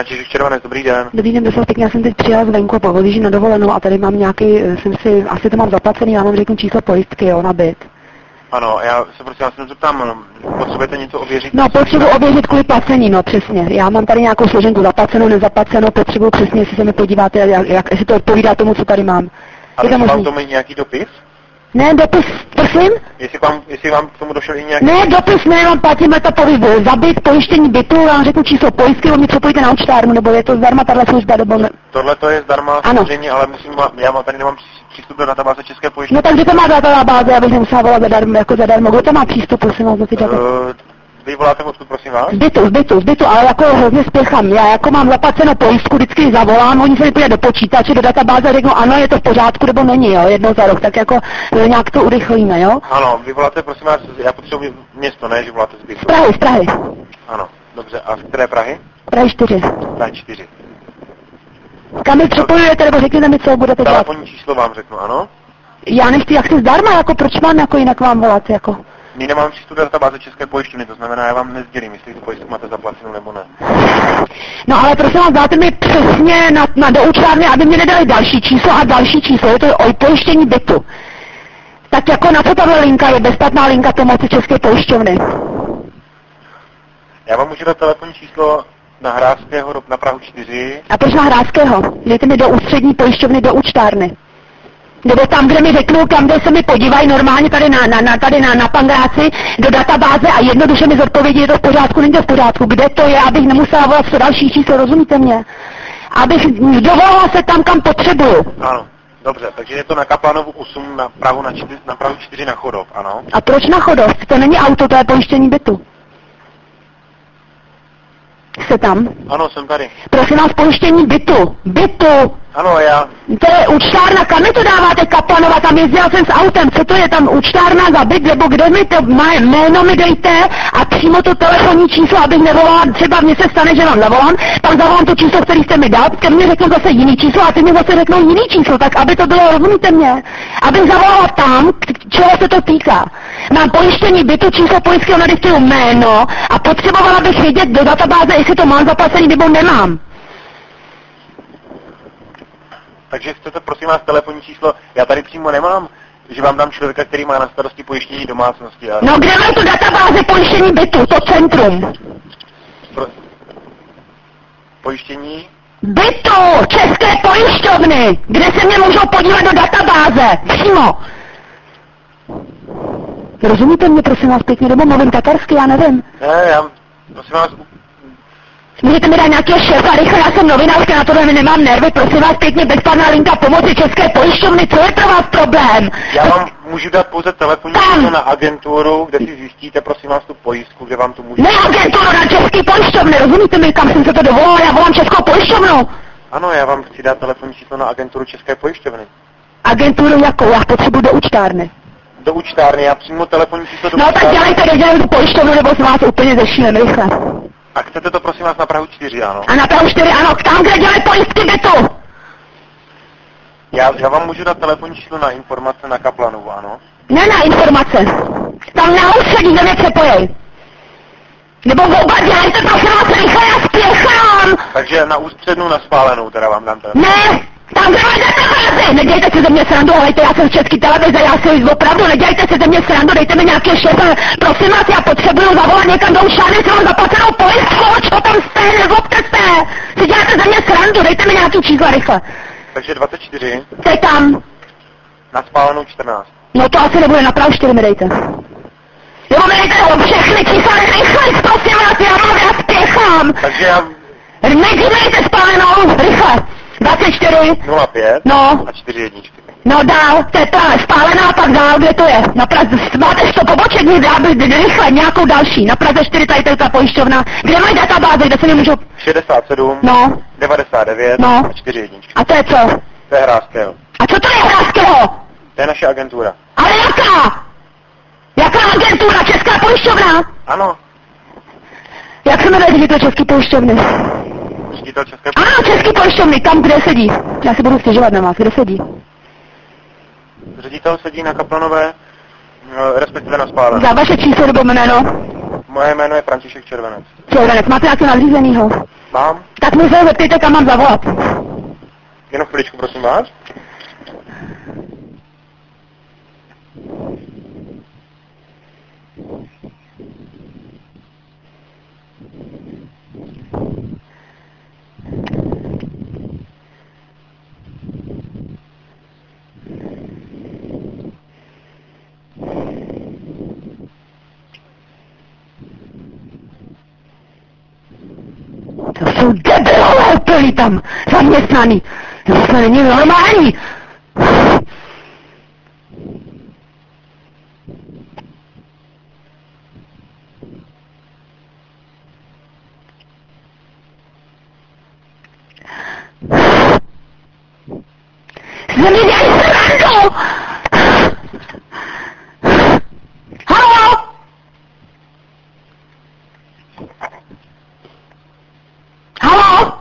František Červenec, dobrý den. Dobrý den, prosím pěkně, já jsem teď přijela zvenku po odjíždí na dovolenou a tady mám nějaký, asi to mám zaplacený, já vám řeknu číslo pojistky, jo, na byt. Ano, já se prostě jenom zeptám, potřebujete něco ověřit? No, potřebuji ověřit kvůli placení, no přesně. Já mám tady nějakou složenku zaplacenou, nezaplacenou, potřebuji přesně, jestli se mi podíváte, jestli to odpovídá tomu, co tady mám. A je vám tomu nějaký dopis? Ne, dopis, prosím? Jestli vám k tomu došel i nějaký... Ne, dopis ne, vám platíme to po výboru. Za byt, pojištění bytu, vám řeknu číslo pojistky, on mi přepojíte na účtárnu, nebo je to zdarma tahle služba, nebo ne? Tohle to je zdarma samozřejmě, ale já tady nemám přístup do databáze České pojišťovny. No tak kde to má databáze, abych nemusela volat zadarmo, kdo to má přístup, prosím vás, do ty databáze? Vy voláte odkud, prosím vás? Z bytu, ale jako hrozně spěchám. Já jako mám zaplacenou pojistku, vždycky zavolám, oni se mi půjde do počítače, do databáze a řeknou, ano, je to v pořádku, nebo není, jo, jednou za rok, tak jako nějak to urychlíme, jo? Ano, vy voláte, prosím vás, já potřebuji město, ne, že voláte z bytu. Z Prahy. Ano, dobře, a z které Prahy? Prahy 4. Prahy 4. Kam mi přepojujete, nebo řekněte mi, co budete dělat? Telefonní číslo vám řeknu, ano? Já nechci, jak se zdarma, jako proč mám jako jinak vám volat, jako? My nemáme přístup do databáze České pojišťovny, to znamená, já vám nesdělím, jestli tu pojistku máte zaplacenou nebo ne. No ale prosím vás, dáte mi přesně na do účtárny, aby mě nedali další číslo a další číslo, je to o pojištění bytu. Tak jako na co tahle linka je, bezplatná linka pomoci České pojišťovny? Já vám můžu dát telefonní číslo na Hráského na Prahu 4. A proč na Hráského? Dejte mi do ústřední pojišťovny, do účtárny. Nebo tam, kde mi řeknou, tam, kde se mi podívají normálně tady na Pangráci, do databáze a jednoduše mi zodpovědí, je to v pořádku, není to v pořádku. Kde to je, abych nemusela volat co další číslo, rozumíte mě? Abych dovolila se tam, kam potřebuju. Ano, dobře, takže je to na Kaplanovu 8 na Prahu 4 na Chodov, ano. A proč na Chodov? To není auto, to je pojištění bytu. Jste tam? Ano, jsem tady. Prosím vás, pojištění bytu. Ano, já. To je účtárna, kam mi to dáváte, Kaplanova, tam jezdila jsem s autem, co to je tam, účtárna za byt, nebo kde mi to má jméno mi dejte a přímo to telefonní číslo, abych nevolala, třeba mně se stane, že vám zavolám, pak zavolám to číslo, který jste mi dal, ke mně řeknou zase jiný číslo a ty mi zase řeknou jiný číslo, tak aby to bylo, rozumíte mě, abych zavolala tam, čeho se to týká. Mám pojištění bytu, číslo pojistky, ona diktuju jméno a potřebovala bych vědět do databáze, jestli to mám zaplacený nebo nemám. Takže chcete, prosím vás, telefonní číslo, já tady přímo nemám, že vám dám člověka, který má na starosti pojištění domácnosti. Ale... No kde mám tu databáze pojištění bytu, to centrum? Pojištění? Bytu, České pojišťovny, kde se mě můžou podívat do databáze, přímo. Rozumíte mě, prosím vás, pěkně, nebo mluvím tatarsky, já nevím. Ne, já, prosím vás... Můžete mi dát nějakého šéfa, rychle, já jsem novinářka, na tohle nemám nervy, prosím vás, pěkně, bezplatná linka pomoci České pojišťovny, co je pro vás problém? Já vám můžu dát pouze telefonní číslo na agenturu, kde si zjistíte, prosím vás, tu pojistku, kde vám to můžu... Ne agenturu, na České pojišťovny, rozumíte mi, kam jsem se to dovolala, já volám Českou pojišťovnu. Ano, já vám chci dát telefonní číslo na agenturu České pojišťovny. Agenturu jakou? Já potřebuji do účtárny. Do účtárny, já přímo telefonní číslo do účtárny. No tak dělejte tu pojišťovnu, nebo se vás úplně zešílem, rychle. A chcete to, prosím vás, na Prahu 4, ano? A na Prahu 4, ano, tam, kde dělají pojistky bytu. Já vám můžu dát telefonní číslo na informace na Kaplanovu, ano? Ne na informace. Tam na ústředí, kde mě přepojej. Nebo vůbec dělejte, prosím vás, rychle, já spěchám. Takže na ústřednu, na Spálenou, teda vám dám telefon. Ne, tam, kde máte databázy. Nedějte si ze mě srandu, hejte, já jsem z České televize, já si opravdu, nedějte si ze mě srandu, dejte mi nějaké šéfa. Prosím vás, já potřebuju zavolat někam do účtárny, jsem vám zaplacenou pojistku, čo tam jste, nezlobte se. Si děláte ze mě srandu, dejte mi nějaký číslo, rychle. Takže 24. Jste tam. Na Spálenou 14. No to asi nebude, na Prahu 4 mi dejte. Jo, mi dejte všechny čísla, rychle, prosím vás, já spěchám. Takže já... Nedívejte Spálenou, rychle. 24. 05. No. A 4 jedničky. No dál, to je Spálená a pak dál, kde to je? Na Praze, máte 100 poboček, rychle, nějakou další. Na Praze 4, tady je ta pojišťovna. Kde mají databáze, kde se mi můžou... 67. No. 99. No. A 4 jedničky. A to je co? To je Hráského. A co to je Hráského? To je naše agentura. Ale jaká? Jaká agentura? Česká pojišťovna? Ano. Jak se jmenuje ředitel České pojišťovny? Ředitel České pojišťovny? Ano, České pojišťovny, tam, kde sedí? Já se budu stěžovat na vás, kde sedí? Ředitel sedí na Kaplanové, respektive na Spálené. Za vaše číslo nebo jméno? Moje jméno je František Červenec. Červenec, máte nějakého nadřízenýho? Mám. Tak mi se zeptejte, kam mám zavolat. Jenom chviličku, prosím vás. To jsou debilové úplně tam zaměstnaný. To není normální. Jste mi dělali srandu! Haló? Haló?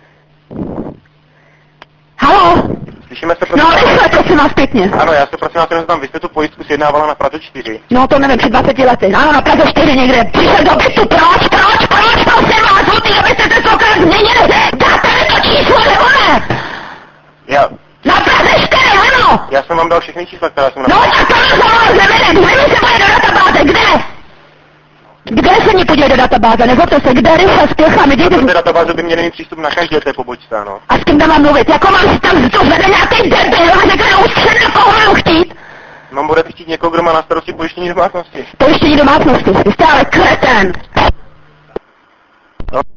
Haló? Slyšíme se, prosím No, vás? rychle, prosím vás, pěkně. Ano, já se prosím vás, jenom tam, vy jste tu pojistku sjednávala na Praze 4. No, to nevím, před 20 lety. Ano, na Praze 4 někde. Přišel do bytu, proč, prosím vás, od té doby jste se celkem změnili. Dáte mi to číslo, nebo ne? Na Praze 4, ano! Já jsem vám dal všechny čísla, která jsem No, tak to rozhovor nevede, kde mi se bude do databáze, kde? Kde se mi podívej do databáze, nezlobte se, kde rychle spěchám, jděte. Do té databáze by měli mít přístup na každé té pobočce, ano. A s kým tam mám mluvit, jako mám tam to zvede nějaký debil a řekne už koho mám chtít? Mám budete chtít někoho, kdo má na starosti pojištění domácnosti. Pojištění domácnosti, vy jste ale kreten. No.